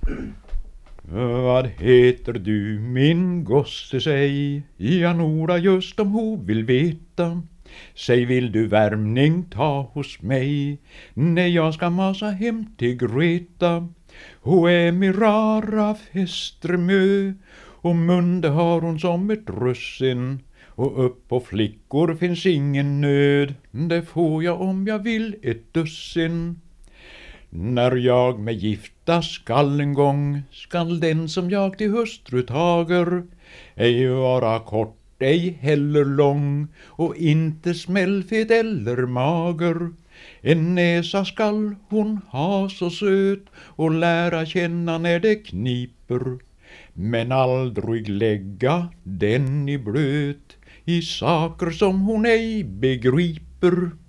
Vad heter du min gosse, säg? Jag Nora just om hon vill veta. Säg, vill du värmning ta hos mig när jag ska masa hem till Greta? Hon är min rara fästremö och munde har hon som ett russin. Och upp på flickor finns ingen nöd, det får jag om jag vill ett dussin. När jag med gifta skall en gång, skall den som jag till hustru tager ej vara kort, ej heller lång, och inte smällfet eller mager. En näsa skall hon ha så söt och lära känna när det kniper, men aldrig lägga den i blöt i saker som hon ej begriper.